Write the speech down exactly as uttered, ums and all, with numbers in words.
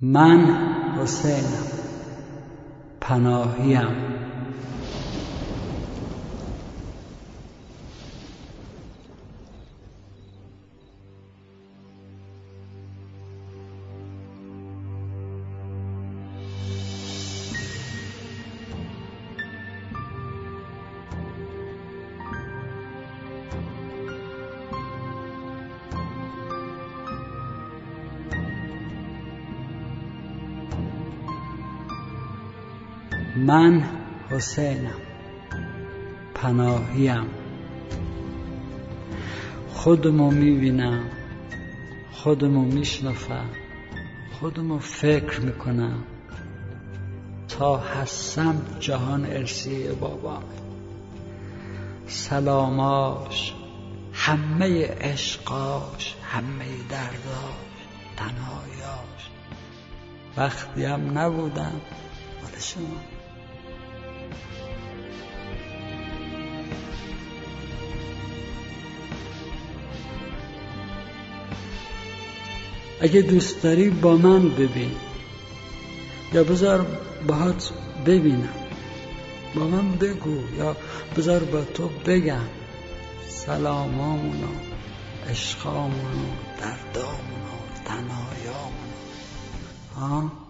من حسینم، پناهیم. من حسینم، پناهیم. خودمو میبینم، خودمو میشنفم، خودمو فکر میکنم. تا هستم جهان ارثی بابامه. سلاماش، همه عشقاش، همه درداش، تنهایاش. وقتی هم نبودم مال شما. اگه دوست داری با من ببین، یا بذار باهات ببینم، با من بگو، یا بذار با تو بگم سلامامونو، عشقامونو، دردامونو، تنهایامونو. ها